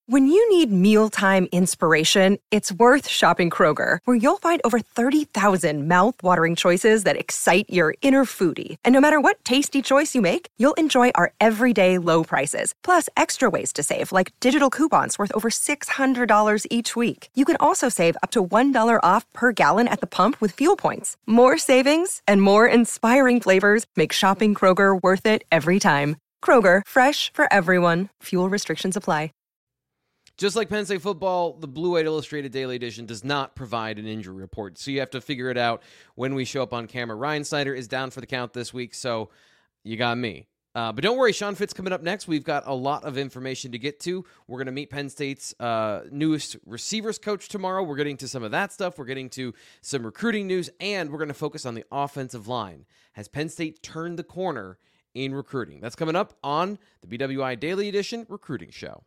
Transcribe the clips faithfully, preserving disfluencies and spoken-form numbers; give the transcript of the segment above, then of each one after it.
When you need mealtime inspiration, it's worth shopping Kroger, where you'll find over thirty thousand mouth-watering choices that excite your inner foodie. And no matter what tasty choice you make, you'll enjoy our everyday low prices, plus extra ways to save, like digital coupons worth over six hundred dollars each week. You can also save up to one dollar off per gallon at the pump with fuel points. More savings and more inspiring flavors make shopping Kroger worth it every time. Kroger, fresh for everyone. Fuel restrictions apply. Just like Penn State football, the Blue White Illustrated Daily Edition does not provide an injury report, so you have to figure it out when we show up on camera. Ryan Snyder is down for the count this week, so you got me. Uh, but don't worry, Sean Fitz coming up next. We've got a lot of information to get to. We're going to meet Penn State's uh, newest receivers coach tomorrow. We're getting to some of that stuff. We're getting to some recruiting news, and we're going to focus on the offensive line. Has Penn State turned the corner in recruiting? That's coming up on the B W I Daily Edition Recruiting Show.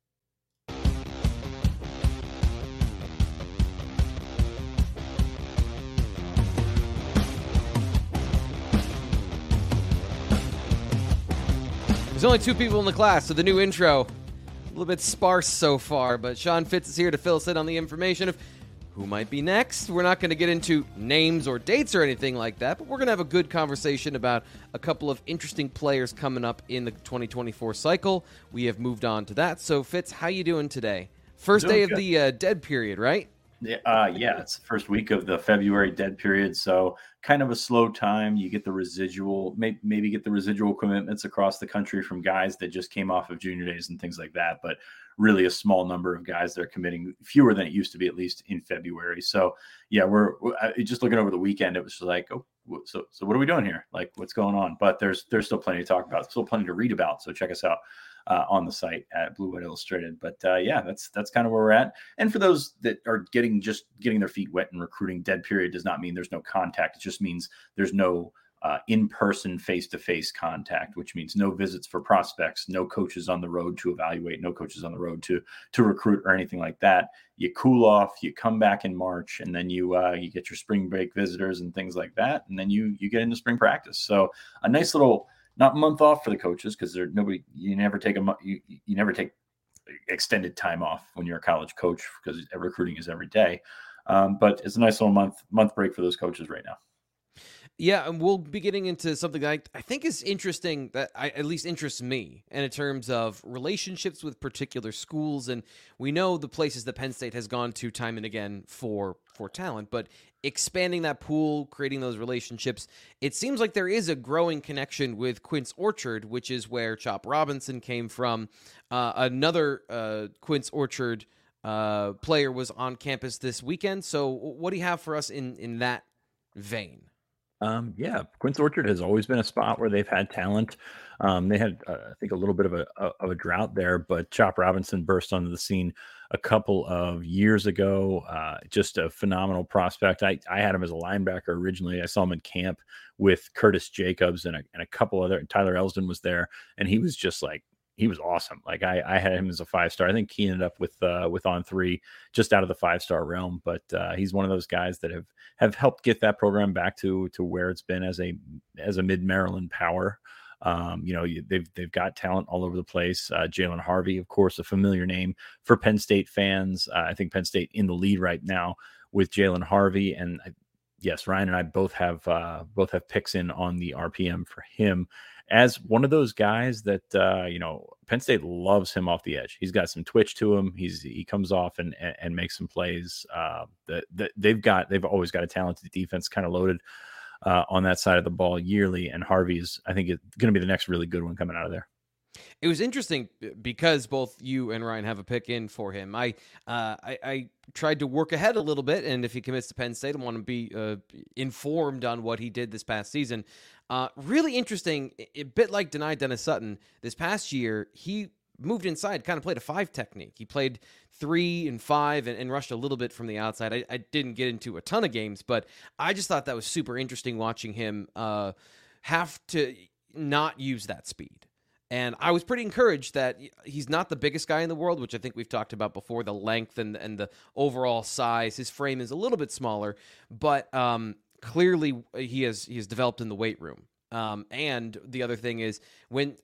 There's only two people in the class, so the new intro, a little bit sparse so far, but Sean Fitz is here to fill us in on the information of who might be next. We're not going to get into names or dates or anything like that, but we're going to have a good conversation about a couple of interesting players coming up in the twenty twenty-four cycle. We have moved on to that. So, Fitz, how you doing today? First day of good. the uh, dead period, right? Yeah, uh, yeah, it's the first week of the February dead period, so kind of a slow time. You get the residual, maybe, maybe get the residual commitments across the country from guys that just came off of junior days and things like that, but really a small number of guys that are committing, fewer than it used to be, at least in February. So, yeah, we're, we're just looking over the weekend. It was just like, oh, so so what are we doing here? Like, what's going on? But there's there's still plenty to talk about, still plenty to read about. So check us out Uh, on the site at Blue White Illustrated. But uh, yeah, that's that's kind of where we're at. And for those that are getting just getting their feet wet and recruiting, dead period does not mean there's no contact. It just means there's no uh, in-person, face-to-face contact, which means no visits for prospects, no coaches on the road to evaluate, no coaches on the road to to recruit or anything like that. You cool off, you come back in March, and then you uh, you get your spring break visitors and things like that, and then you you get into spring practice. So a nice little, not month off for the coaches, because they're nobody, you never take a you, you never take extended time off when you're a college coach, because recruiting is every day. Um, but it's a nice little month month break for those coaches right now. Yeah, and we'll be getting into something that I, I think is interesting, that I, at least interests me, and in terms of relationships with particular schools. And we know the places that Penn State has gone to time and again for for talent, but expanding that pool, creating those relationships, it seems like there is a growing connection with Quince Orchard, which is where Chop Robinson came from. Uh, another uh, Quince Orchard uh, player was on campus this weekend. So what do you have for us in, in that vein? Um, yeah, Quince Orchard has always been a spot where they've had talent. Um, they had, uh, I think, a little bit of a of a drought there, but Chop Robinson burst onto the scene a couple of years ago. Uh, just a phenomenal prospect. I, I had him as a linebacker originally. I saw him in camp with Curtis Jacobs and a, and a couple other. Tyler Elsdon was there, and he was just like, he was awesome. Like I, I had him as a five star. I think he ended up with uh, with on three, just out of the five star realm. But uh, he's one of those guys that have have helped get that program back to to where it's been as a as a mid Maryland power. Um, you know, they've they've got talent all over the place. Uh, Jalen Harvey, of course, a familiar name for Penn State fans. Uh, I think Penn State in the lead right now with Jalen Harvey, and I, yes, Ryan and I both have uh, both have picks in on the R P M for him as one of those guys that, uh, you know, Penn State loves him off the edge. He's got some twitch to him. He's he comes off and and, and makes some plays. Uh, that, that they've got they've always got a talented defense, kind of loaded uh, on that side of the ball yearly. And Harvey's, I think, is going to be the next really good one coming out of there. It was interesting because both you and Ryan have a pick in for him. I, uh, I I tried to work ahead a little bit, and if he commits to Penn State, I want to be uh, informed on what he did this past season. Uh, really interesting, a bit like Dani Dennis Sutton. This past year, he moved inside, kind of played a five technique. He played three and five and, and rushed a little bit from the outside. I, I didn't get into a ton of games, but I just thought that was super interesting watching him uh, have to not use that speed. And I was pretty encouraged that he's not the biggest guy in the world, which I think we've talked about before, the length and, and the overall size. His frame is a little bit smaller, but um, clearly he has he has developed in the weight room. Um, and the other thing is, when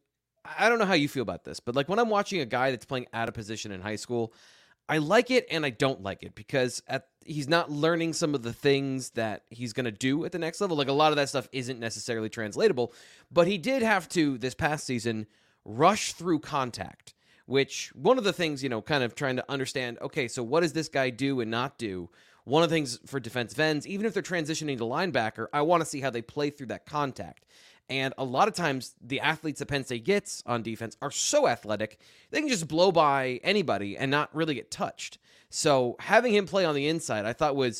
I don't know how you feel about this, but like when I'm watching a guy that's playing out of position in high school, I like it and I don't like it because at, he's not learning some of the things that he's going to do at the next level. Like a lot of that stuff isn't necessarily translatable, but he did have to, this past season, rush through contact, which one of the things, you know, kind of trying to understand, okay, so what does this guy do and not do? One of the things for defensive ends, even if they're transitioning to linebacker, I want to see how they play through that contact. And a lot of times, the athletes that Penn State gets on defense are so athletic, they can just blow by anybody and not really get touched. So having him play on the inside, I thought was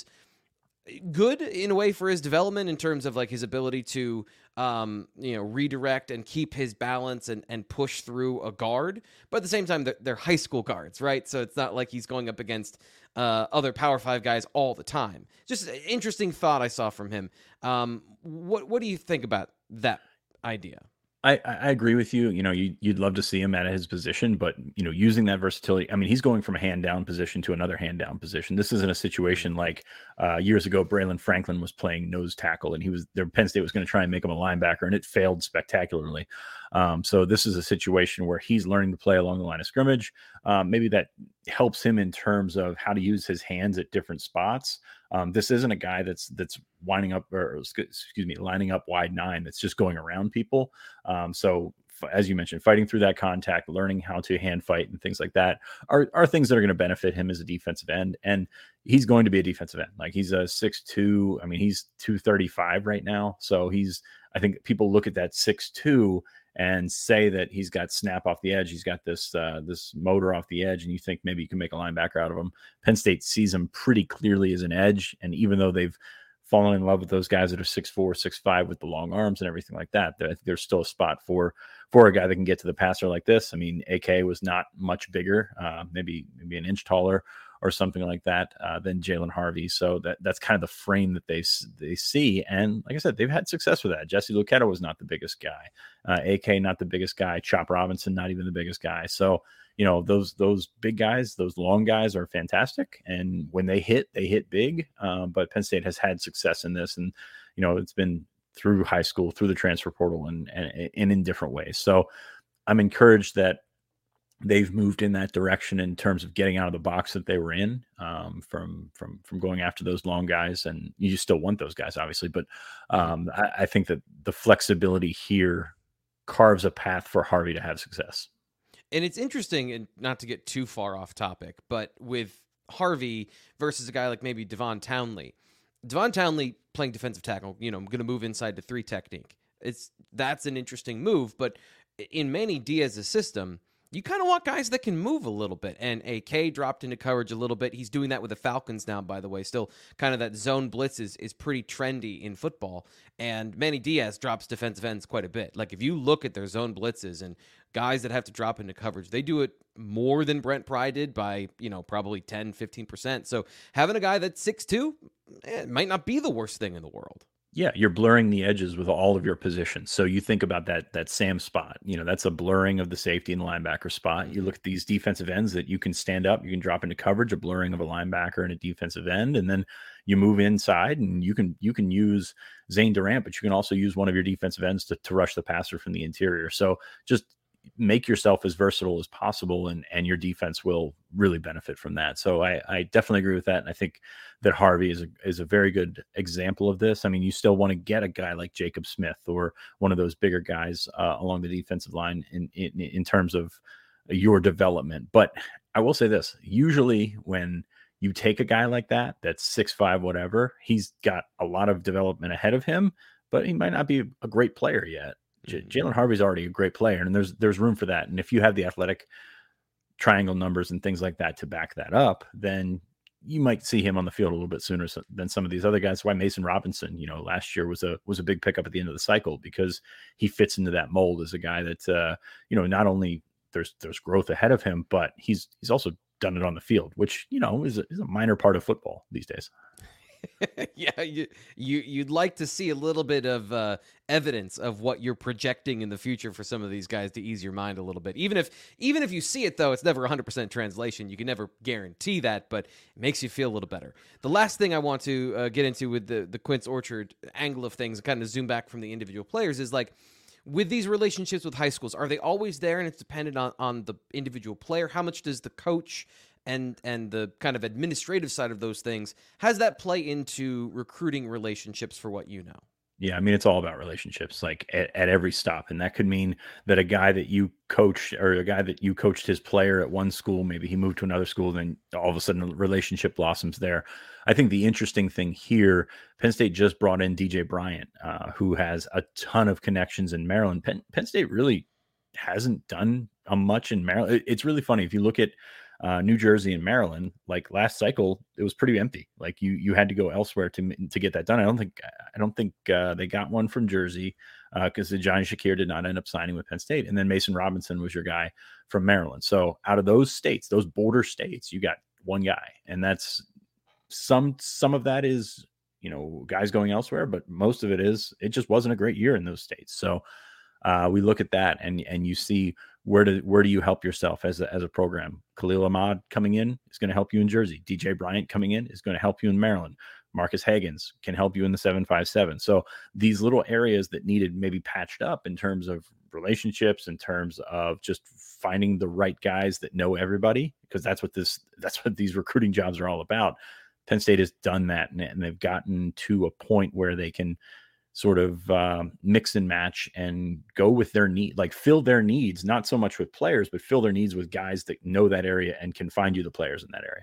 good in a way for his development in terms of like his ability to, um, you know, redirect and keep his balance and, and push through a guard. But at the same time, they're, they're high school guards, right? So it's not like he's going up against uh, other Power Five guys all the time. Just an interesting thought I saw from him. Um, what what do you think about that idea? I, I agree with you. You know, you, you'd love to see him at his position, but, you know, using that versatility, I mean, he's going from a hand down position to another hand down position. This isn't a situation like uh, years ago, Braylon Franklin was playing nose tackle and he was there. Penn State was going to try and make him a linebacker and it failed spectacularly. Um, so this is a situation where he's learning to play along the line of scrimmage. Um, maybe that helps him in terms of how to use his hands at different spots. Um, this isn't a guy that's that's winding up or excuse me, lining up wide nine. That's just going around people. Um, so f- as you mentioned, fighting through that contact, learning how to hand fight and things like that are are things that are going to benefit him as a defensive end. And he's going to be a defensive end. Like he's a six two. I mean, he's two thirty-five right now. So he's. I think people look at that six two and say that he's got snap off the edge. He's got this uh, this motor off the edge, and you think maybe you can make a linebacker out of him. Penn State sees him pretty clearly as an edge, and even though they've fallen in love with those guys that are six four, six five with the long arms and everything like that, there, there's still a spot for for a guy that can get to the passer like this. I mean, A K was not much bigger, uh, maybe maybe an inch taller or something like that uh, than Jalen Harvey. So that that's kind of the frame that they they see. And like I said, they've had success with that. Jesse Luketa was not the biggest guy. Uh, A K, not the biggest guy. Chop Robinson, not even the biggest guy. So, you know, those those big guys, those long guys are fantastic. And when they hit, they hit big. Uh, but Penn State has had success in this. And, you know, it's been through high school, through the transfer portal, and and, and in different ways. So I'm encouraged that they've moved in that direction in terms of getting out of the box that they were in, um, from from from going after those long guys. And you still want those guys, obviously, but um, I, I think that the flexibility here carves a path for Harvey to have success. And it's interesting, and not to get too far off topic, but with Harvey versus a guy like maybe Devon Townley. Devon Townley playing defensive tackle, you know, I'm going to move inside to three technique. It's that's an interesting move, but in Manny Diaz's system, you kind of want guys that can move a little bit. And A K dropped into coverage a little bit. He's doing that with the Falcons now, by the way. Still kind of that zone blitz is, is pretty trendy in football. And Manny Diaz drops defensive ends quite a bit. Like if you look at their zone blitzes and guys that have to drop into coverage, they do it more than Brent Pry did by, you know, probably ten, fifteen percent. So having a guy that's six two, eh, it might not be the worst thing in the world. Yeah, you're blurring the edges with all of your positions. So you think about that that Sam spot. You know, that's a blurring of the safety and linebacker spot. You look at these defensive ends that you can stand up, you can drop into coverage, a blurring of a linebacker and a defensive end, and then you move inside and you can you can use Zane Durant, but you can also use one of your defensive ends to, to rush the passer from the interior. So just make yourself as versatile as possible, and and your defense will really benefit from that. So I, I definitely agree with that. And I think that Harvey is a, is a very good example of this. I mean, you still want to get a guy like Jacob Smith or one of those bigger guys uh, along the defensive line in, in, in terms of your development. But I will say this, usually when you take a guy like that, that's six five, whatever, he's got a lot of development ahead of him, but he might not be a great player yet. J- Jalen Harvey's already a great player, and there's there's room for that. And if you have the athletic triangle numbers and things like that to back that up, then you might see him on the field a little bit sooner than some of these other guys. Why Mason Robinson, you know, last year was a was a big pickup at the end of the cycle because he fits into that mold as a guy that uh, you know, not only there's there's growth ahead of him, but he's he's also done it on the field, which, you know, is a, is a minor part of football these days. yeah, you, you you'd like to see a little bit of uh, evidence of what you're projecting in the future for some of these guys to ease your mind a little bit. Even if even if you see it, though, it's never one hundred percent translation. You can never guarantee that, but it makes you feel a little better. The last thing I want to uh, get into with the the Quince Orchard angle of things, and kind of zoom back from the individual players, is like with these relationships with high schools, are they always there and it's dependent on, on the individual player? How much does the coach and and the kind of administrative side of those things, has that play into recruiting relationships for what you know? Yeah, I mean, it's all about relationships, like at, at every stop. And that could mean that a guy that you coached or a guy that you coached his player at one school, maybe he moved to another school, then all of a sudden a relationship blossoms there. I think the interesting thing here, Penn State just brought in D J Bryant, uh, who has a ton of connections in Maryland. Penn, Penn State really hasn't done a much in Maryland. It, it's really funny. If you look at Uh, New Jersey and Maryland, like last cycle, it was pretty empty. Like you, you had to go elsewhere to to get that done. I don't think, I don't think uh, they got one from Jersey because uh, the Johnny Shakir did not end up signing with Penn State, and then Mason Robinson was your guy from Maryland. So out of those states, those border states, you got one guy, and that's some some of that is you know guys going elsewhere, but most of it is it just wasn't a great year in those states. So uh, we look at that, and and you see. Where do where do you help yourself as a, as a program? Khalil Ahmad coming in is going to help you in Jersey. D J Bryant coming in is going to help you in Maryland. Marcus Hagans can help you in the seven five seven. So these little areas that needed maybe patched up in terms of relationships, in terms of just finding the right guys that know everybody, because that's what this that's what these recruiting jobs are all about. Penn State has done that, and, and they've gotten to a point where they can sort of um, mix and match and go with their need, like fill their needs, not so much with players, but fill their needs with guys that know that area and can find you the players in that area.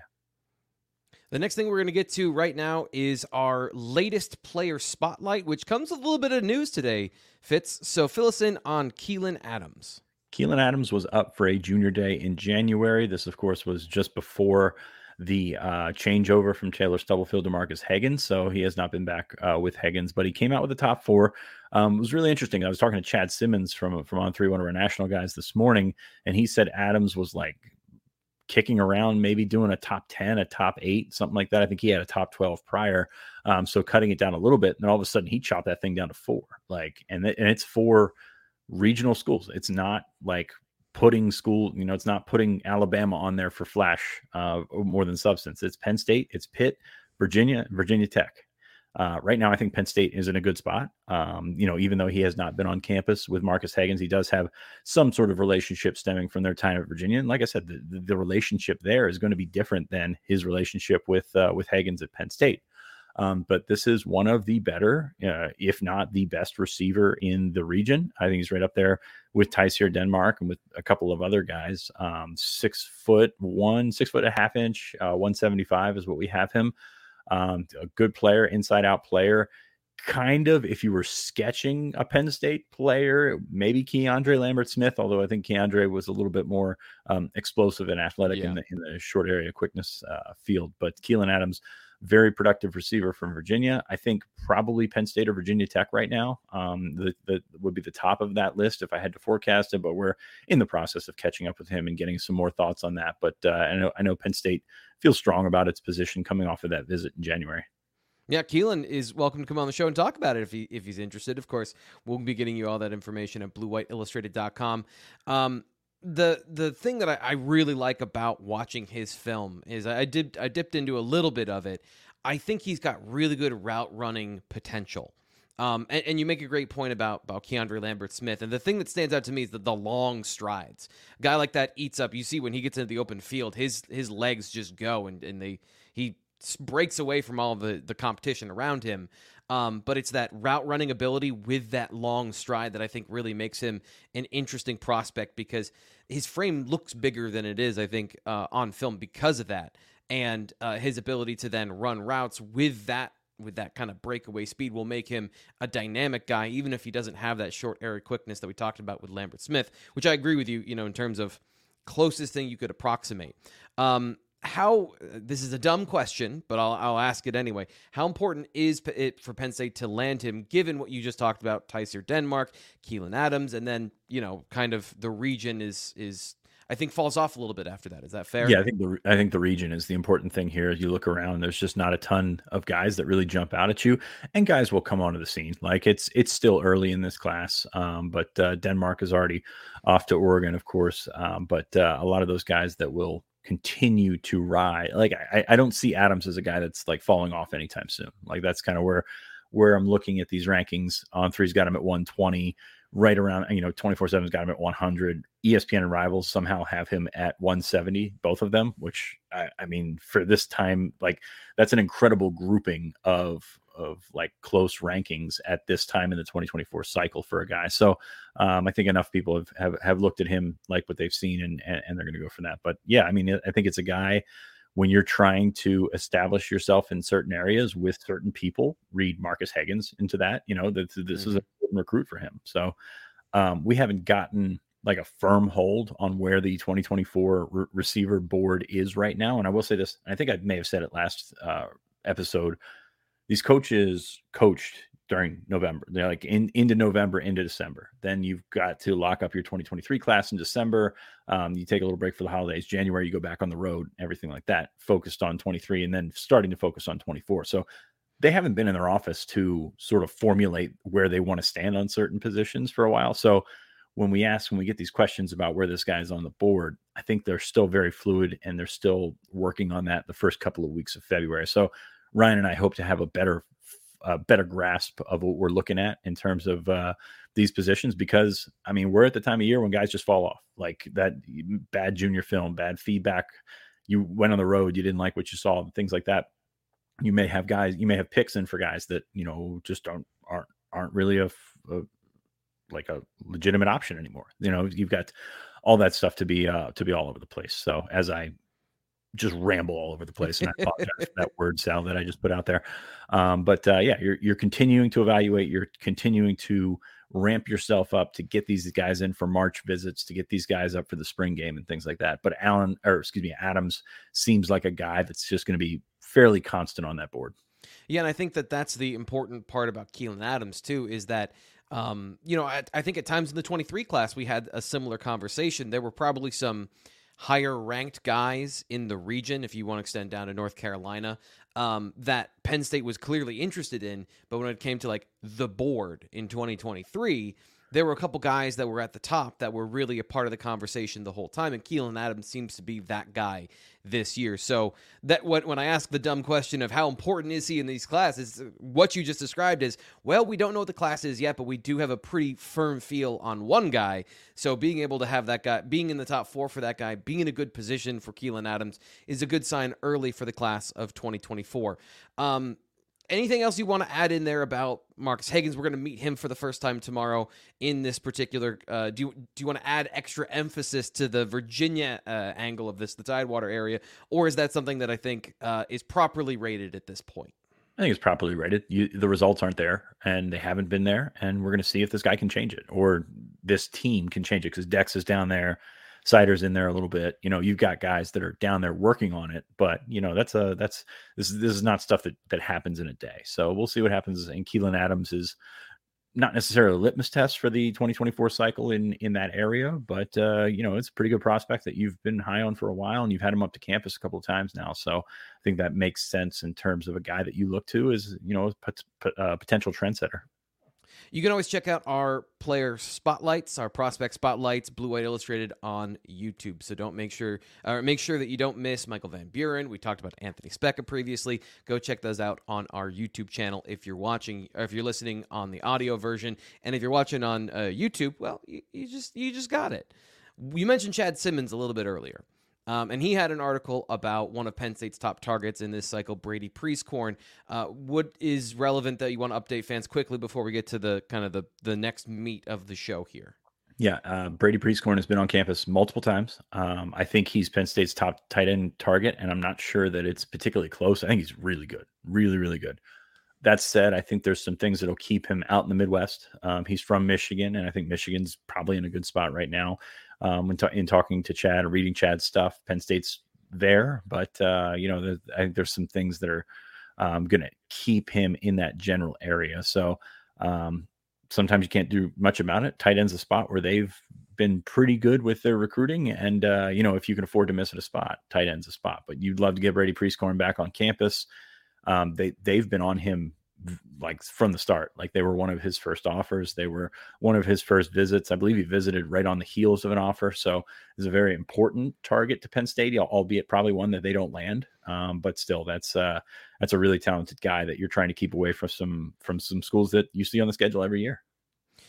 The next thing we're going to get to right now is our latest player spotlight, which comes with a little bit of news today, Fitz. So fill us in on Keelan Adams. Keelan Adams was up for a junior day in January. This, of course, was just before the uh, changeover from Taylor Stubblefield to Marcus Hagans. So he has not been back uh, with Hagans, but he came out with the top four. Um, it was really interesting. I was talking to Chad Simmons from, from On three, one of our national guys this morning, and he said Adams was like kicking around, maybe doing a top ten, a top eight, something like that. I think he had a top twelve prior. Um, so cutting it down a little bit. And then all of a sudden he chopped that thing down to four, like, and, th- and it's for regional schools. It's not like putting school, you know, it's not putting Alabama on there for flash uh, more than substance. It's Penn State, it's Pitt, Virginia, Virginia Tech. Uh, right now, I think Penn State is in a good spot. Um, you know, even though he has not been on campus with Marcus Hagans, he does have some sort of relationship stemming from their time at Virginia. And like I said, the, the relationship there is going to be different than his relationship with uh, with Hagans at Penn State. Um, but this is one of the better, uh, if not the best receiver in the region. I think he's right up there with Tyseer Denmark and with a couple of other guys. Um, six foot one, six foot and a half inch, uh, one seventy-five is what we have him. Um, a good player, inside out player. Kind of, if you were sketching a Penn State player, maybe Keandre Lambert-Smith, although I think Keandre was a little bit more um, explosive and athletic yeah. in the in the short area quickness uh, field. But Keelan Adams, very productive receiver from Virginia. I think probably Penn State or Virginia Tech right now um, the, the, would be the top of that list if I had to forecast it, but we're in the process of catching up with him and getting some more thoughts on that. But uh, I know I know Penn State feels strong about its position coming off of that visit in January. Yeah, Keelan is welcome to come on the show and talk about it if he if he's interested. Of course, we'll be getting you all that information at blue white illustrated dot com. Um, the the thing that I, I really like about watching his film is I did I dipped into a little bit of it. I think he's got really good route running potential. Um, and, and you make a great point about, about Keandre Lambert-Smith. And the thing that stands out to me is the, the long strides. A guy like that eats up. You see when he gets into the open field, his his legs just go and, and they he breaks away from all the, the competition around him. Um, but it's that route running ability with that long stride that I think really makes him an interesting prospect because his frame looks bigger than it is, I think, uh, on film because of that. And uh, his ability to then run routes with that with that kind of breakaway speed will make him a dynamic guy, even if he doesn't have that short area quickness that we talked about with Lambert-Smith, which I agree with you, you know, in terms of closest thing you could approximate. Um, how, this is a dumb question, but I'll, I'll ask it anyway. How important is it for Penn State to land him, given what you just talked about, Tyseer Denmark, Keelan Adams, and then, you know, kind of the region is, is, I think falls off a little bit after that. Is that fair? Yeah, I think the I think the region is the important thing here. As you look around, there's just not a ton of guys that really jump out at you, and guys will come onto the scene. Like it's it's still early in this class, um, but uh, Denmark is already off to Oregon, of course. Um, but uh, a lot of those guys that will continue to ride. Like I, I don't see Adams as a guy that's like falling off anytime soon. Like that's kind of where where I'm looking at these rankings. On three's got him at one twenty. right around, you know, twenty-four seven's got him at one hundred. E S P N and Rivals somehow have him at one seventy, both of them, which I, I mean, for this time, like that's an incredible grouping of, of like close rankings at this time in the twenty twenty-four cycle for a guy. So um, I think enough people have, have, have looked at him, like what they've seen, and, and, and they're going to go for that. But yeah, I mean, I think it's a guy, when you're trying to establish yourself in certain areas with certain people, read Marcus Higgins into that, you know, that this mm-hmm. is a recruit for him. So um, we haven't gotten like a firm hold on where the twenty twenty-four re- receiver board is right now. And I will say this, I think I may have said it last uh, episode. These coaches coached during November. They're like in, into November, into December. Then you've got to lock up your twenty twenty-three class in December. Um, you take a little break for the holidays. January, you go back on the road, everything like that, focused on twenty-three, and then starting to focus on twenty-four. So they haven't been in their office to sort of formulate where they want to stand on certain positions for a while. So when we ask, when we get these questions about where this guy is on the board, I think they're still very fluid, and they're still working on that the first couple of weeks of February. So Ryan and I hope to have a better, uh, better grasp of what we're looking at in terms of uh, these positions, because I mean, we're at the time of year when guys just fall off, like that bad junior film, bad feedback. You went on the road, you didn't like what you saw, things like that. You may have guys, you may have picks in for guys that, you know, just don't, aren't, aren't really a, a like a legitimate option anymore. You know, you've got all that stuff to be, uh, to be all over the place. So as I just ramble all over the place, and I apologize for that word salad that I just put out there. Um, but uh, yeah, you're, you're continuing to evaluate, you're continuing to ramp yourself up to get these guys in for March visits, to get these guys up for the spring game and things like that. But Allen, or excuse me, Adams seems like a guy that's just going to be fairly constant on that board. Yeah, and I think that that's the important part about Keelan Adams too, is that, um, you know, I, I think at times in the twenty-three class, we had a similar conversation. There were probably some higher ranked guys in the region, if you want to extend down to North Carolina, um, that Penn State was clearly interested in. But when it came to like the board in twenty twenty-three, there were a couple guys that were at the top that were really a part of the conversation the whole time, and Keelan Adams seems to be that guy this year. So that what when I ask the dumb question of how important is he in these classes, what you just described is, well, we don't know what the class is yet, but we do have a pretty firm feel on one guy. So being able to have that guy, being in the top four for that guy, being in a good position for Keelan Adams is a good sign early for the class of twenty twenty-four. Um, Anything else you want to add in there about Marcus Higgins? We're going to meet him for the first time tomorrow in this particular. Uh, do you, do you want to add extra emphasis to the Virginia uh, angle of this, the Tidewater area, or is that something that I think uh, is properly rated at this point? I think it's properly rated. You, the results aren't there, and they haven't been there, and we're going to see if this guy can change it, or this team can change it, because Dex is down there. Sider's in there a little bit. You know, you've got guys that are down there working on it, but you know, that's a, that's, this, this is not stuff that, that happens in a day. So we'll see what happens. And Keelan Adams is not necessarily a litmus test for the twenty twenty-four cycle in, in that area, but uh, you know, it's a pretty good prospect that you've been high on for a while, and you've had him up to campus a couple of times now. So I think that makes sense in terms of a guy that you look to as, you know, a uh, potential trendsetter. You can always check out our player spotlights, our prospect spotlights, Blue White Illustrated on YouTube. So don't make sure, or make sure that you don't miss Michael Van Buren. We talked about Anthony Specca previously. Go check those out on our YouTube channel if you're watching, or if you're listening on the audio version. And if you're watching on uh, YouTube, well, you, you just you just got it. You mentioned Chad Simmons a little bit earlier. Um, and he had an article about one of Penn State's top targets in this cycle, Brady Prieskorn. Uh, what is relevant that you want to update fans quickly before we get to the kind of the, the next meat of the show here? Yeah, uh, Brady Prieskorn has been on campus multiple times. Um, I think he's Penn State's top tight end target, and I'm not sure that it's particularly close. I think he's really good, really, really good. That said, I think there's some things that'll keep him out in the Midwest. Um, he's from Michigan, and I think Michigan's probably in a good spot right now. Um, in, ta- in talking to Chad or reading Chad's stuff, Penn State's there, but uh, you know, the, I think there's some things that are um, going to keep him in that general area. So um, sometimes you can't do much about it. Tight end's a spot where they've been pretty good with their recruiting, and uh, you know, if you can afford to miss at a spot, tight end's a spot. But you'd love to get Brady Prieskorn back on campus. Um, they they've been on him like from the start. Like they were one of his first offers. They were one of his first visits. I believe he visited right on the heels of an offer. So it's a very important target to Penn State, albeit probably one that they don't land. Um, but still, that's uh, that's a really talented guy that you're trying to keep away from some from some schools that you see on the schedule every year.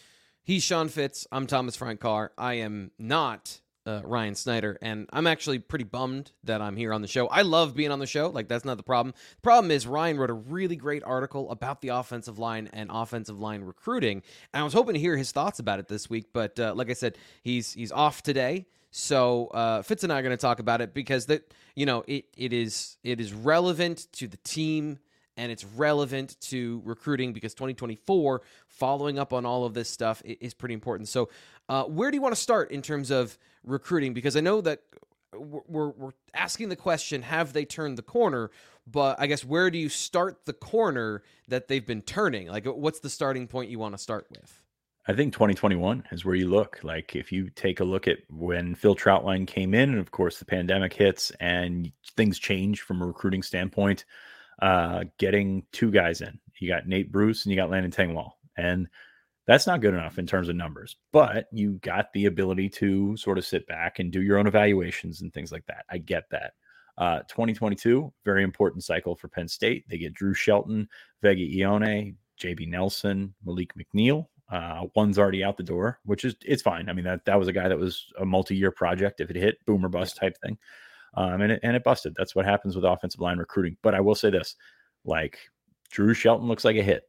He's Sean Fitz. I'm Thomas Frank Carr. I am not uh, Ryan Snyder, and I'm actually pretty bummed that I'm here on the show. I love being on the show. Like, that's not the problem. The problem is Ryan wrote a really great article about the offensive line and offensive line recruiting, and I was hoping to hear his thoughts about it this week, but uh, like I said, he's he's off today. So uh, Fitz and I are going to talk about it because that you know it it is it is relevant to the team. And it's relevant to recruiting because twenty twenty-four, following up on all of this stuff, is pretty important. So uh, where do you want to start in terms of recruiting? Because I know that we're, we're asking the question, have they turned the corner? But I guess where do you start the corner that they've been turning? Like, what's the starting point you want to start with? I think twenty twenty-one is where you look. Like, if you take a look at when Phil Trautwein came in, and of course the pandemic hits and things change from a recruiting standpoint, uh, getting two guys in. You got Nate Bruce and you got Landon Tengwall. And that's not good enough in terms of numbers, but you got the ability to sort of sit back and do your own evaluations and things like that. I get that. Uh, twenty twenty-two, very important cycle for Penn State. They get Drew Shelton, Vega Ione, J B Nelson, Malik McNeil. Uh, one's already out the door, which is, it's fine. I mean, that, that was a guy that was a multi-year project. If it hit, boom or bust type thing. Um, and, it, and it busted. That's what happens with offensive line recruiting. But I will say this, like, Drew Shelton looks like a hit.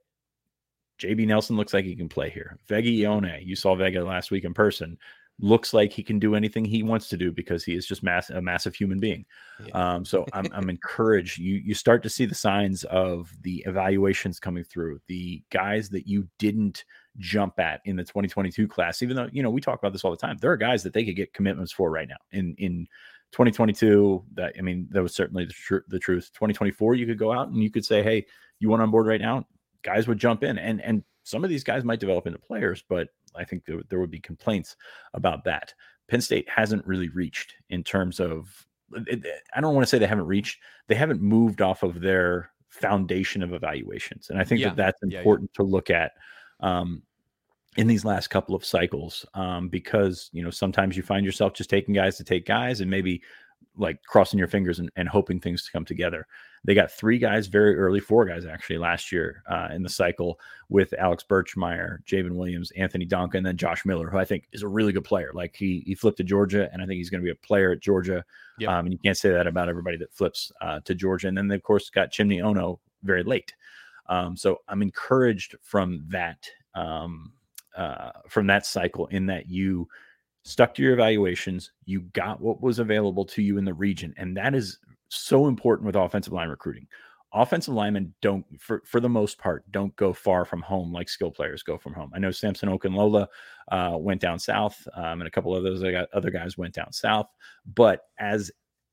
J B Nelson looks like he can play here. Vega Ione, you saw Vega last week in person, looks like he can do anything he wants to do because he is just mass, a massive human being. Yeah. Um, so I'm, I'm encouraged. You, you start to see the signs of the evaluations coming through, the guys that you didn't jump at in the twenty twenty-two class, even though, you know, we talk about this all the time. There are guys that they could get commitments for right now in, in, twenty twenty-two, that I mean, that was certainly the, tr- the truth. twenty twenty-four, you could go out and you could say, hey, you want on board right now? Guys would jump in. And and some of these guys might develop into players, but I think there, there would be complaints about that. Penn State hasn't really reached in terms of, I don't want to say they haven't reached, they haven't moved off of their foundation of evaluations. And I think yeah. that that's important yeah, yeah. to look at. Um, in these last couple of cycles, um, because, you know, sometimes you find yourself just taking guys to take guys and maybe like crossing your fingers and, and hoping things to come together. They got three guys very early, four guys actually last year uh, in the cycle with Alex Birchmeyer, Javen Williams, Anthony Donka, and then Josh Miller, who I think is a really good player. Like he he flipped to Georgia, and I think he's going to be a player at Georgia. Yep. Um, and you can't say that about everybody that flips uh, to Georgia. And then they, of course, got Chimney Ono very late. Um, so I'm encouraged from that. Um, Uh, from that cycle, in that you stuck to your evaluations, you got what was available to you in the region. And that is so important with offensive line recruiting. Offensive linemen don't, for, for the most part, don't go far from home like skill players go from home. I know Samson Okunlola uh, went down south, um, and a couple of those other guys went down south. But as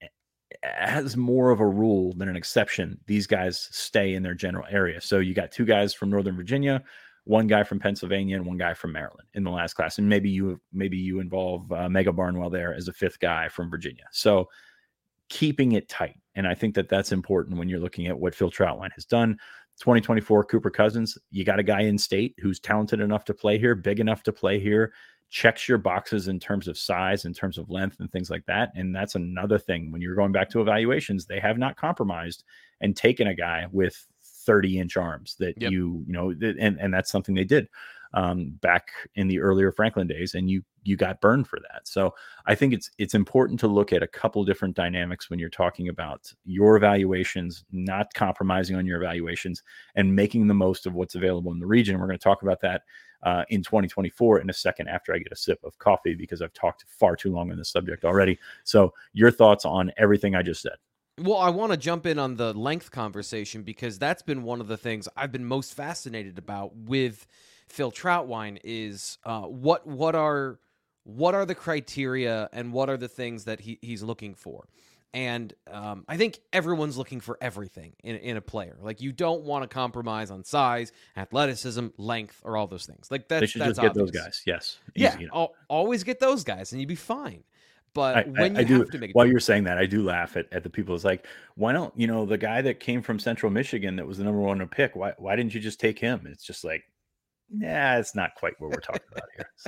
as more of a rule than an exception, these guys stay in their general area. So you got two guys from Northern Virginia, one guy from Pennsylvania, and one guy from Maryland in the last class. And maybe you maybe you involve uh, Mega Barnwell there as a fifth guy from Virginia. So keeping it tight. And I think that that's important when you're looking at what Phil Trautwein has done. twenty twenty-four, Cooper Cousins, you got a guy in state who's talented enough to play here, big enough to play here, checks your boxes in terms of size, in terms of length and things like that. And that's another thing. When you're going back to evaluations, they have not compromised and taken a guy with thirty inch arms that yep. you, you know, and, and that's something they did um, back in the earlier Franklin days. And you, you got burned for that. So I think it's, it's important to look at a couple different dynamics when you're talking about your evaluations, not compromising on your evaluations and making the most of what's available in the region. We're going to talk about that uh, in twenty twenty-four in a second after I get a sip of coffee, because I've talked far too long on this subject already. So your thoughts on everything I just said. Well, I want to jump in on the length conversation because that's been one of the things I've been most fascinated about with Phil Trautwein is uh, what what are what are the criteria and what are the things that he, he's looking for. And um, I think everyone's looking for everything in, in a player. Like, you don't want to compromise on size, athleticism, length, or all those things. Like, that's, they should that's just get obvious. those guys. Yes. Yeah, Easy, you know. al- always get those guys and you'd be fine. But I, when I, you I do, have to make it while you're saying that, I do laugh at, at the people. It's like, why don't, you know, the guy that came from Central Michigan that was the number one to pick, why why didn't you just take him? It's just like, yeah, it's not quite what we're talking about here. So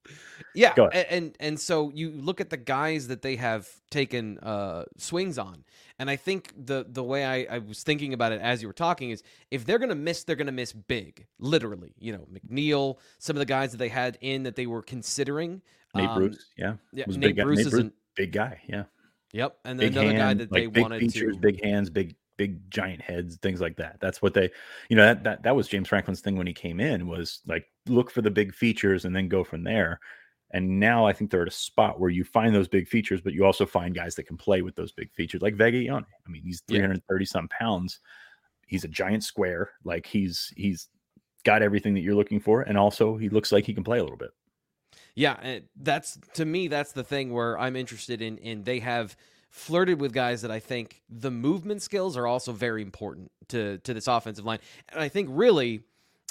Yeah, Go ahead. a- and and so you look at the guys that they have taken uh, swings on, and I think the the way I, I was thinking about it as you were talking is if they're gonna miss, they're gonna miss big, literally. You know, McNeil, some of the guys that they had in that they were considering. Nate Um, Bruce, yeah, yeah, was a Nate big guy. Bruce Nate is Bruce, an big guy, yeah, yep, and then big another guy hands, that they like big wanted features, to. big hands, big big giant heads, things like that. That's what they, you know, that that that was James Franklin's thing when he came in, was like look for the big features and then go from there. And now I think they're at a spot where you find those big features, but you also find guys that can play with those big features, like Vega Ione. I mean, he's Yeah. three hundred thirty some pounds. He's a giant square. Like he's he's got everything that you're looking for, and also he looks like he can play a little bit. Yeah, and that's to me that's the thing where I'm interested in in they have flirted with guys that I think the movement skills are also very important to to this offensive line. And I think really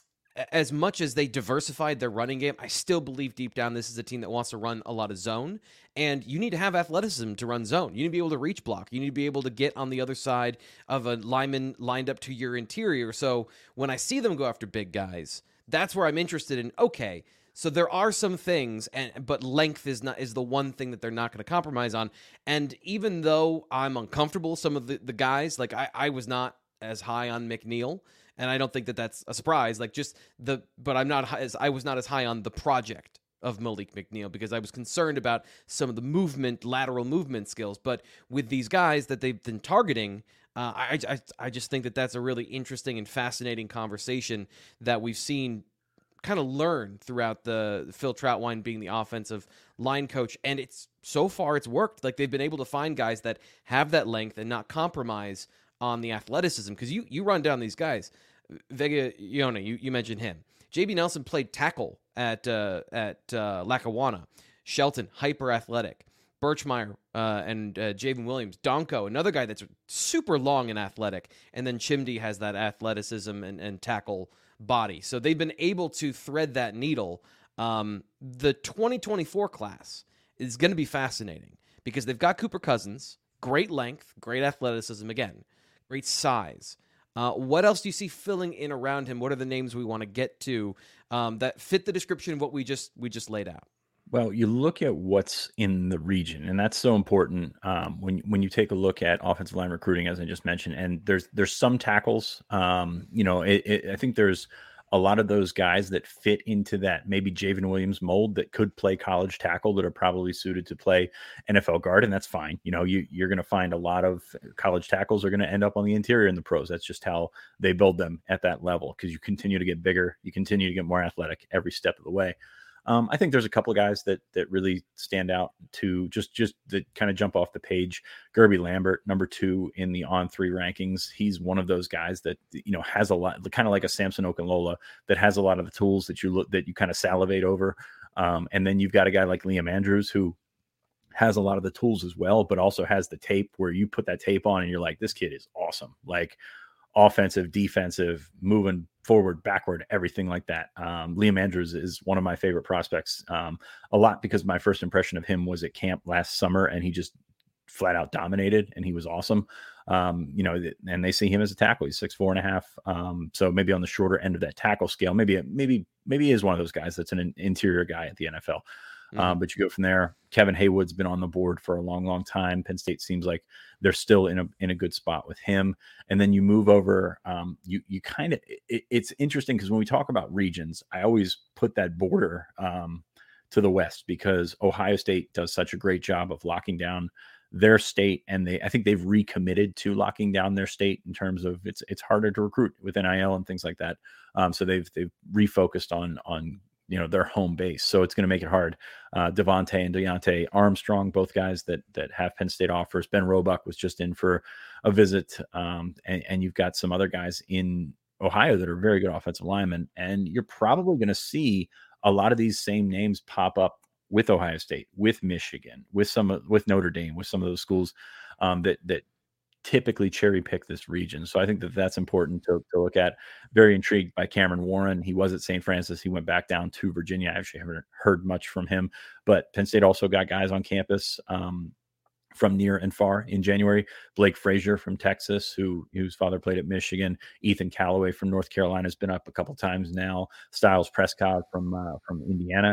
a- as much as they diversified their running game, I still believe deep down this is a team that wants to run a lot of zone, and you need to have athleticism to run zone. You need to be able to reach block. You need to be able to get on the other side of a lineman lined up to your interior. So when I see them go after big guys, that's where I'm interested in, okay, so there are some things, and but length is not is the one thing that they're not going to compromise on. And even though I'm uncomfortable, some of the, the guys, like I, I was not as high on McNeil, and I don't think that that's a surprise. Like just the, but I'm not hi- as I was not as high on the project of Malik McNeil because I was concerned about some of the movement, lateral movement skills. But with these guys that they've been targeting, uh, I, I I just think that that's a really interesting and fascinating conversation that we've seen kind of learn throughout the Phil Troutwine being the offensive line coach. And it's so far it's worked. Like they've been able to find guys that have that length and not compromise on the athleticism. Cause you, you run down these guys, Vega Ione, you, you mentioned him. J B Nelson played tackle at, uh, at, uh, Lackawanna. Shelton, hyper athletic. Birchmeyer uh, and uh, Javen Williams. Donko, another guy that's super long and athletic. And then Chimdy has that athleticism and, and tackle body. So they've been able to thread that needle. Um, the twenty twenty-four class is going to be fascinating because they've got Cooper Cousins, great length, great athleticism, again, great size. Uh, what else do you see filling in around him? What are the names we want to get to um, that fit the description of what we just we just laid out? Well, you look at what's in the region, and that's so important um, when when you take a look at offensive line recruiting, as I just mentioned. And there's there's some tackles, um, you know, it, it, I think there's a lot of those guys that fit into that maybe Javen Williams mold that could play college tackle that are probably suited to play N F L guard, and that's fine. You know, you you're going to find a lot of college tackles are going to end up on the interior in the pros. That's just how they build them at that level because you continue to get bigger, you continue to get more athletic every step of the way. Um, I think there's a couple of guys that that really stand out to just just that kind of jump off the page. Gerby Lambert, number two in the on three rankings. He's one of those guys that you know has a lot, kind of like a Samson Okunlola, that has a lot of the tools that you look that you kind of salivate over. Um, and then you've got a guy like Liam Andrews who has a lot of the tools as well, but also has the tape where you put that tape on and you're like, this kid is awesome. Like offensive, defensive, moving forward, backward, everything like that. Um, Liam Andrews is one of my favorite prospects, um, a lot because my first impression of him was at camp last summer and he just flat out dominated and he was awesome. Um, you know, and they see him as a tackle. He's six, four and a half. Um, so maybe on the shorter end of that tackle scale, maybe, maybe, maybe he is one of those guys that's an interior guy at the N F L. Mm-hmm. Um, but you go from there. Kevin Haywood's been on the board for a long, long time. Penn State seems like they're still in a in a good spot with him. And then you move over. Um, you you kind of it, it's interesting because when we talk about regions, I always put that border um, to the west because Ohio State does such a great job of locking down their state, and they I think they've recommitted to locking down their state in terms of it's it's harder to recruit with N I L and things like that. Um, so they've they've refocused on on. you know, their home base. So it's going to make it hard. Uh, Devontae and Deontay Armstrong, both guys that that have Penn State offers. Ben Roebuck was just in for a visit. Um, and, and you've got some other guys in Ohio that are very good offensive linemen. And you're probably going to see a lot of these same names pop up with Ohio State, with Michigan, with some, with Notre Dame, with some of those schools um, that, that, typically cherry pick this region. So I think that that's important to, to look at. Very intrigued by Cameron Warren. He was at Saint Francis. He went back down to Virginia. I actually haven't heard much from him, but Penn State also got guys on campus um, from near and far in January. Blake Frazier from Texas, who whose father played at Michigan. Ethan Callaway from North Carolina has been up a couple times now. Styles Prescott from uh, from Indiana.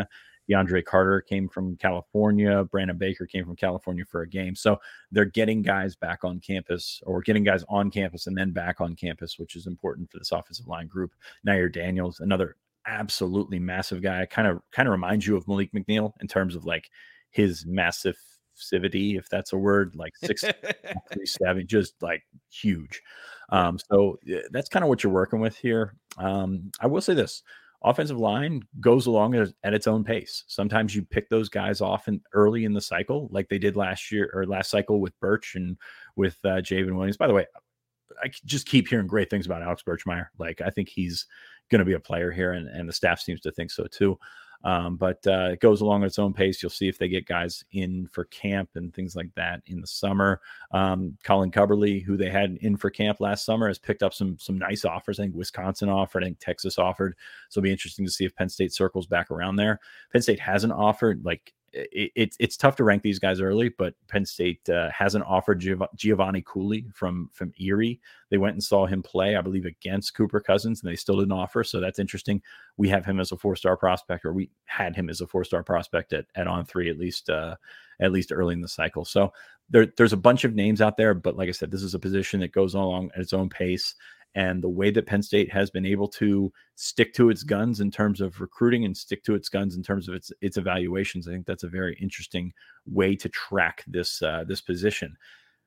DeAndre Carter came from California. Brandon Baker came from California for a game. So they're getting guys back on campus, or getting guys on campus and then back on campus, which is important for this offensive line group. Nair Daniels, another absolutely massive guy, kind of kind of reminds you of Malik McNeil in terms of like his massivity, if that's a word, like six three seven, just like huge. Um, so that's kind of what you're working with here. Um, I will say this. Offensive line goes along at, at its own pace. Sometimes you pick those guys off in, early in the cycle, like they did last year or last cycle with Birch and with uh, Javen Williams. By the way, I just keep hearing great things about Alex Birchmeier. Like, I think he's going to be a player here, and, and the staff seems to think so too. Um, but uh, it goes along at its own pace. You'll see if they get guys in for camp and things like that in the summer. Um, Colin Cubberly, who they had in for camp last summer, has picked up some some nice offers. I think Wisconsin offered. I think Texas offered. So it'll be interesting to see if Penn State circles back around there. Penn State hasn't offered. Like, it, it, it's tough to rank these guys early, but Penn State uh, hasn't offered Giov- Giovanni Cooley from, from Erie. They went and saw him play, I believe, against Cooper Cousins, and they still didn't offer. So that's interesting. We have him as a four-star prospect, or we had him as a four-star prospect at, at on three, at least, uh, at least early in the cycle. So there, there's a bunch of names out there, but like I said, this is a position that goes along at its own pace. And the way that Penn State has been able to stick to its guns in terms of recruiting and stick to its guns in terms of its its evaluations, I think that's a very interesting way to track this uh, this position.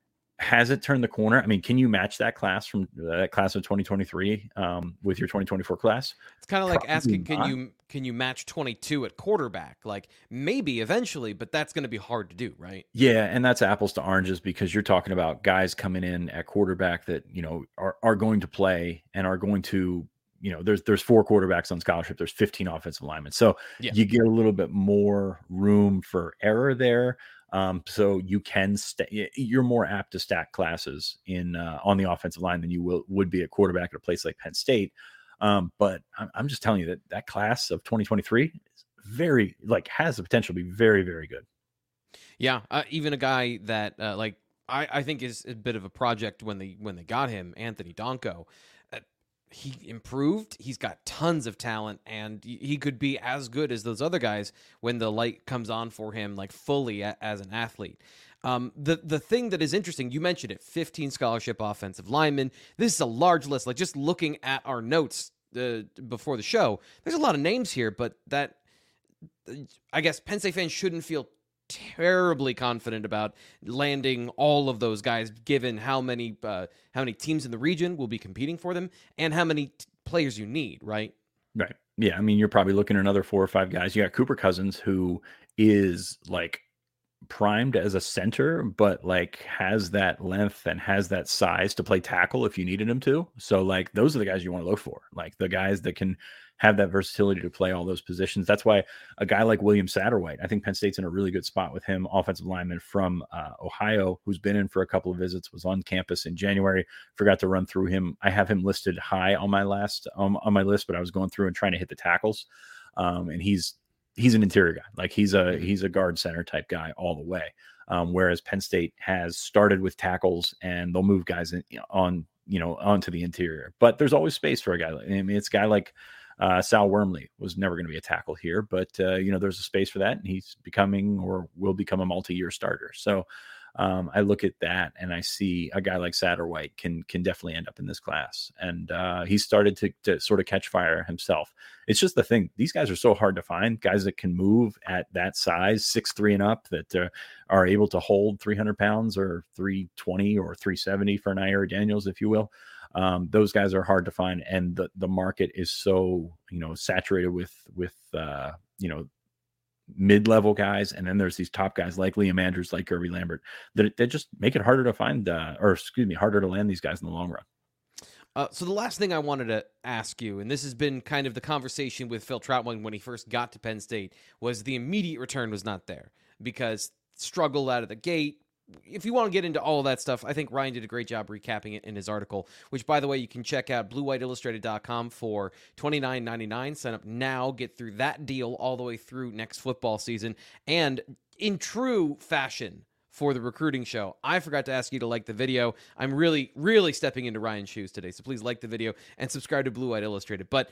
Has it turned the corner? I mean, can you match that class from uh, that class of twenty twenty-three um, with your twenty twenty-four class? It's kind of like Probably asking, can not. you can you match twenty-two at quarterback? Like, maybe eventually, but that's going to be hard to do, right? Yeah, and that's apples to oranges, because you're talking about guys coming in at quarterback that, you know, are, are going to play and are going to, you know, there's there's four quarterbacks on scholarship. There's fifteen offensive linemen. So Yeah. you get a little bit more room for error there. Um, so you can stay, you're more apt to stack classes in uh, on the offensive line than you will would be at quarterback at a place like Penn State. Um, but I'm, I'm just telling you that that class of twenty twenty-three is very, like, has the potential to be very, very good. Yeah, uh, even a guy that uh, like I, I think is a bit of a project when they when they got him, Anthony Donko. Uh, he improved. He's got tons of talent, and he could be as good as those other guys when the light comes on for him, like fully a, as an athlete. Um, the the thing that is interesting, you mentioned it, fifteen scholarship offensive linemen. This is a large list. Like, just looking at our notes uh, before the show, there's a lot of names here, but that I guess Penn State fans shouldn't feel terribly confident about landing all of those guys, given how many uh, how many teams in the region will be competing for them and how many t- players you need, right? Right. Yeah. I mean, you're probably looking at another four or five guys. You got Cooper Cousins, who is like primed as a center, but like has that length and has that size to play tackle if you needed him to. So like, those are the guys you want to look for, like the guys that can have that versatility to play all those positions. That's why a guy like William Satterwhite, I think Penn State's in a really good spot with him, offensive lineman from uh, Ohio, who's been in for a couple of visits, was on campus in January. Forgot to run through him. I have him listed high on my last um, on my list, but I was going through and trying to hit the tackles. Um, and he's he's an interior guy. Like he's a he's a guard center type guy all the way. Um, whereas Penn State has started with tackles, and they'll move guys in, on you know onto the interior. But there's always space for a guy. I mean, it's a guy like Uh, Sal Wormley was never going to be a tackle here, but uh, you know, there's a space for that, and he's becoming or will become a multi-year starter. So um, I look at that and I see a guy like Satterwhite can can definitely end up in this class, and uh, he started to, to sort of catch fire himself. It's just the thing; these guys are so hard to find. Guys that can move at that size, six three and up, that uh, are able to hold three hundred pounds or three twenty or three seventy for Nair Daniels, if you will. Um, those guys are hard to find, and the, the market is so, you know, saturated with, with, uh, you know, mid-level guys. And then there's these top guys like Liam Andrews, like Kirby Lambert, that, that just make it harder to find, uh, or excuse me, harder to land these guys in the long run. Uh, so the last thing I wanted to ask you, and this has been kind of the conversation with Phil Troutman when he first got to Penn State, was the immediate return was not there because struggled out of the gate. If you want to get into all of that stuff, I think Ryan did a great job recapping it in his article, which, by the way, you can check out blue white illustrated dot com for twenty-nine ninety-nine. Sign up now, get through that deal all the way through next football season. And in true fashion for the recruiting show, I forgot to ask you to like the video. I'm really, really stepping into Ryan's shoes today, so please like the video and subscribe to Blue White Illustrated. But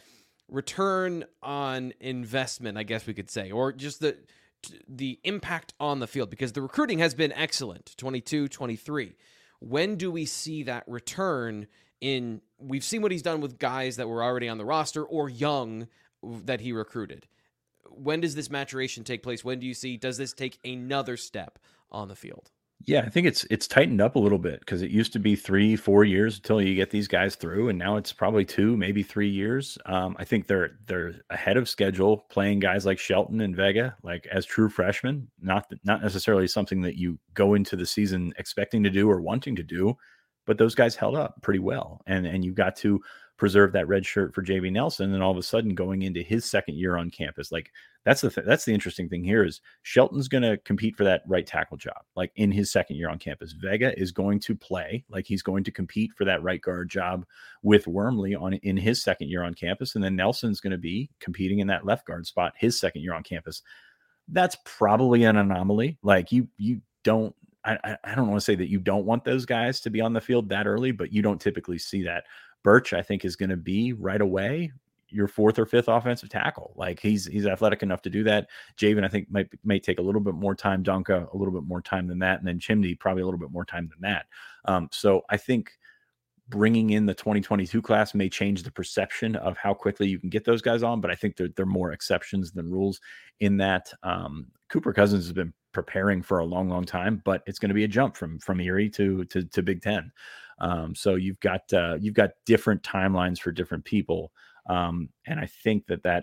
return on investment, I guess we could say, or just the the impact on the field, because the recruiting has been excellent, twenty-two, twenty-three. When do we see that return in? We've seen what he's done with guys that were already on the roster or young that he recruited. When does this maturation take place? When do you see, does this take another step on the field? Yeah, I think it's it's tightened up a little bit, because it used to be three, four years until you get these guys through, and now it's probably two, maybe three years. Um, I think they're they're ahead of schedule, playing guys like Shelton and Vega like as true freshmen. Not not necessarily something that you go into the season expecting to do or wanting to do, but those guys held up pretty well, and and you got to preserve that red shirt for J V Nelson, and all of a sudden going into his second year on campus, like that's the th- that's the interesting thing here is Shelton's going to compete for that right tackle job, like in his second year on campus. Vega is going to play, like he's going to compete for that right guard job with Wormley on in his second year on campus, and then Nelson's going to be competing in that left guard spot his second year on campus. That's probably an anomaly. Like you you don't. I, I don't want to say that you don't want those guys to be on the field that early, but you don't typically see that. Birch, I think, is going to be right away your fourth or fifth offensive tackle. Like he's he's athletic enough to do that. Javen, I think, might might take a little bit more time. Donka, a little bit more time than that, and then Chimney probably a little bit more time than that. Um, so I think bringing in the twenty twenty-two class may change the perception of how quickly you can get those guys on, but I think there there are more exceptions than rules in that. Um, Cooper Cousins has been preparing for a long, long time, but it's going to be a jump from from Erie to to, to Big Ten. Um, so you've got uh, you've got different timelines for different people, um, and I think that that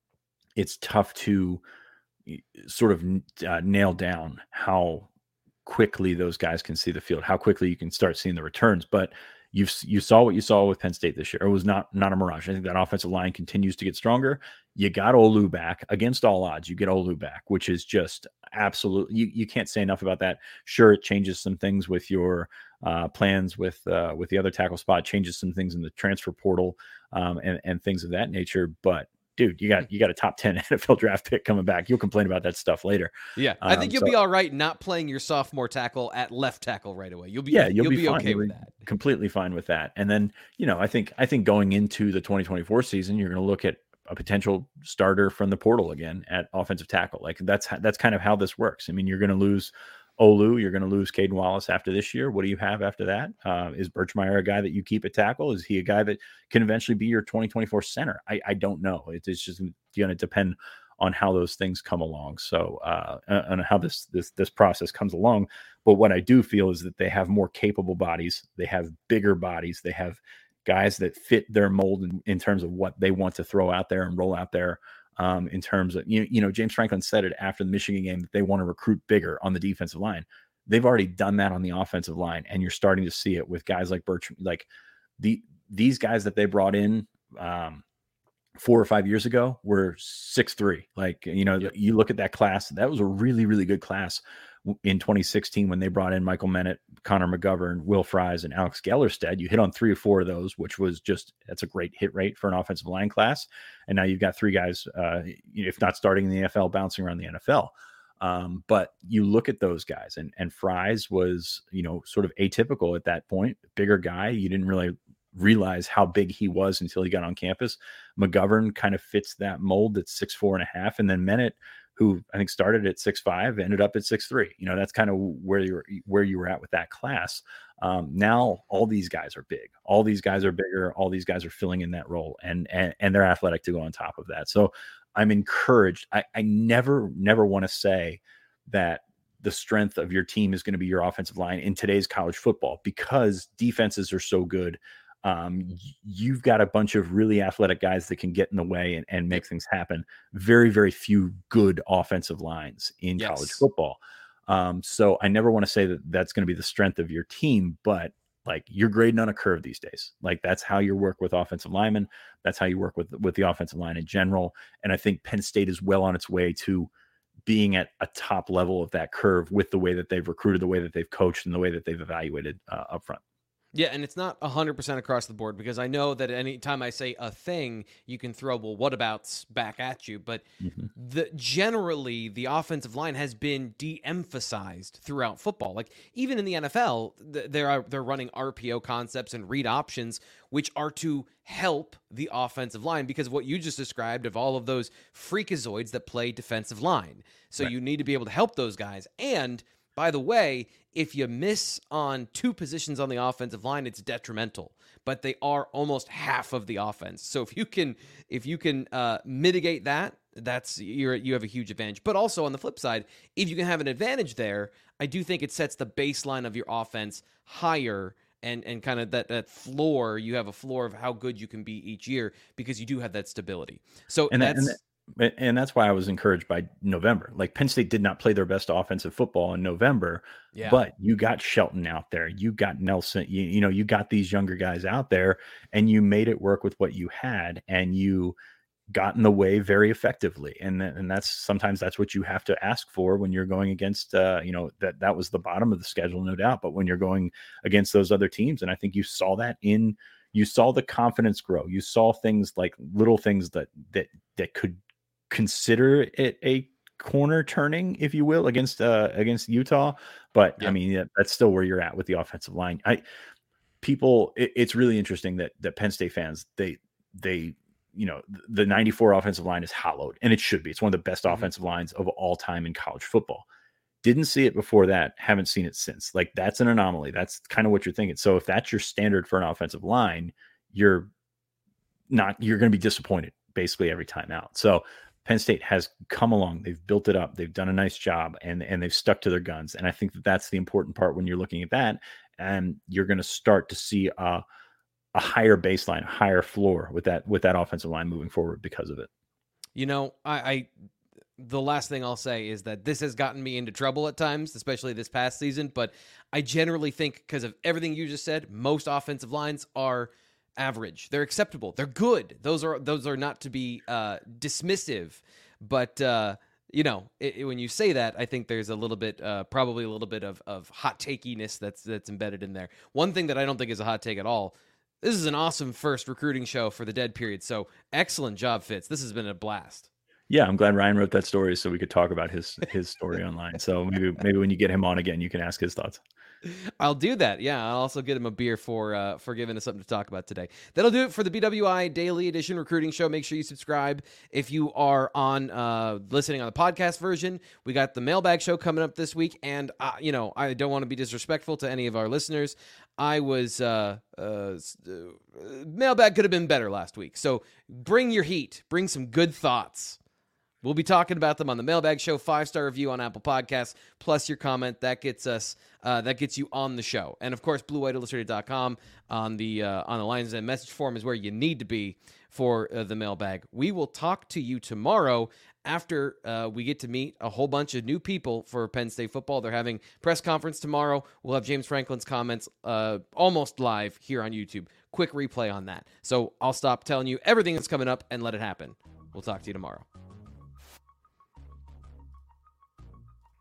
it's tough to sort of uh, nail down how quickly those guys can see the field, how quickly you can start seeing the returns. But you've you saw what you saw with Penn State this year. It was not not a mirage. I think that offensive line continues to get stronger. You got Olu back against all odds. You get Olu back, which is just absolute. You, you can't say enough about that. Sure, it changes some things with your uh, plans with uh, with the other tackle spot, changes some things in the transfer portal um, and and things of that nature. But dude, you got you got a top ten N F L draft pick coming back. You'll complain about that stuff later. Yeah, I think um, you'll so, be all right not playing your sophomore tackle at left tackle right away. You'll be yeah, you'll, you'll be, be fine. okay You'll with be that. Completely fine with that. And then you know, I think I think going into the twenty twenty-four season, you're going to look at a potential starter from the portal again at offensive tackle. Like that's that's kind of how this works. I mean, you're going to lose Olu, you're going to lose Caden Wallace after this year. What do you have after that? Uh, is Birchmeyer a guy that you keep at tackle? Is he a guy that can eventually be your twenty twenty-four center? I, I don't know. It, it's just going to depend on how those things come along. So, uh, and how this, this, this process comes along. But what I do feel is that they have more capable bodies. They have bigger bodies. They have guys that fit their mold in, in terms of what they want to throw out there and roll out there. Um, in terms of, you, you know, James Franklin said it after the Michigan game that they want to recruit bigger on the defensive line. They've already done that on the offensive line, and you're starting to see it with guys like Birch, like the these guys that they brought in um, four or five years ago were six three. Like, you know, yep. You look at that class, that was a really, really good class in twenty sixteen when they brought in Michael Mennett, Connor McGovern, Will Fries, and Alex Gellerstead. You hit on three or four of those, which was just, that's a great hit rate for an offensive line class. And now you've got three guys, uh, if not starting in the N F L, bouncing around the N F L. Um, but you look at those guys, and, and Fries was, you know, sort of atypical at that point, bigger guy. You didn't really realize how big he was until he got on campus. McGovern kind of fits that mold. That's six, four and a half. And then Mennett, who I think started at six five, ended up at six three. You know, that's kind of where you were, where you were at with that class. Um, now all these guys are big. All these guys are bigger. All these guys are filling in that role, and and, and they're athletic to go on top of that. So I'm encouraged. I, I never, never want to say that the strength of your team is going to be your offensive line in today's college football, because defenses are so good. Um, you've got a bunch of really athletic guys that can get in the way and, and make things happen. Very, very few good offensive lines in yes. college football. Um, so I never want to say that that's going to be the strength of your team, but like you're grading on a curve these days. Like that's how you work with offensive linemen. That's how you work with, with the offensive line in general. And I think Penn State is well on its way to being at a top level of that curve with the way that they've recruited, the way that they've coached, and the way that they've evaluated uh, up front. Yeah, and it's not one hundred percent across the board, because I know that any time I say a thing, you can throw, well, whatabouts back at you. But Mm-hmm. the generally, the offensive line has been de-emphasized throughout football. Like, even in the N F L, th- they're, they're running R P O concepts and read options, which are to help the offensive line because of what you just described of all of those freakazoids that play defensive line. So Right. you need to be able to help those guys. And by the way, if you miss on two positions on the offensive line, it's detrimental. But they are almost half of the offense. So if you can, if you can uh, mitigate that, that's you're you have a huge advantage. But also on the flip side, if you can have an advantage there, I do think it sets the baseline of your offense higher. And and kind of that that floor, you have a floor of how good you can be each year because you do have that stability. So And that, that's. and that, and that's why I was encouraged by November. Like, Penn State did not play their best offensive football in November, Yeah. but you got Shelton out there, you got Nelson, you, you know, you got these younger guys out there, and you made it work with what you had, and you got in the way very effectively. And th- and that's sometimes that's what you have to ask for when you're going against, uh, you know, that that was the bottom of the schedule, no doubt. But when you're going against those other teams, and I think you saw that in. You saw the confidence grow. You saw things like little things that that that could consider it a corner turning, if you will, against uh against Utah. But Yeah. I mean, yeah, that's still where you're at with the offensive line. I people, it, it's really interesting that that Penn State fans, they they you know, the ninety-four offensive line is hallowed, and it should be. It's one of the best Mhm. offensive lines of all time in college football. Didn't see it before that, haven't seen it since. Like, that's an anomaly. That's kind of what you're thinking. So if that's your standard for an offensive line, you're not, you're going to be disappointed basically every time out. So Penn State has come along. They've built it up. They've done a nice job, and, and they've stuck to their guns. And I think that that's the important part when you're looking at that. And you're going to start to see a, a higher baseline, a higher floor with that, with that offensive line moving forward because of it. You know, I, I the last thing I'll say is that this has gotten me into trouble at times, especially this past season. But I generally think, because of everything you just said, most offensive lines are average. They're acceptable. They're good. Those are those are not to be uh, dismissive. But uh, you know, it, it, when you say that, I think there's a little bit, uh, probably a little bit of of hot takiness that's that's embedded in there. One thing that I don't think is a hot take at all. This is an awesome first recruiting show for the dead period. So excellent job, Fitz. This has been a blast. Yeah, I'm glad Ryan wrote that story so we could talk about his his story online. So maybe maybe when you get him on again, you can ask his thoughts. I'll do that. Yeah, I'll also get him a beer for uh, for giving us something to talk about today. That'll do it for the B W I Daily Edition Recruiting Show. Make sure you subscribe if you are on uh, listening on the podcast version. We got the Mailbag Show coming up this week, and uh, you know, I don't want to be disrespectful to any of our listeners. I was uh, uh, Mailbag could have been better last week, so bring your heat, bring some good thoughts. We'll be talking about them on the Mailbag Show. Five-star review on Apple Podcasts, plus your comment. That gets us, uh, that gets you on the show. And, of course, blue white illustrated dot com on the uh, on the Lions Den message form is where you need to be for uh, the mailbag. We will talk to you tomorrow after uh, we get to meet a whole bunch of new people for Penn State football. They're having press conference tomorrow. We'll have James Franklin's comments uh, almost live here on YouTube. Quick replay on that. So I'll stop telling you everything that's coming up and let it happen. We'll talk to you tomorrow.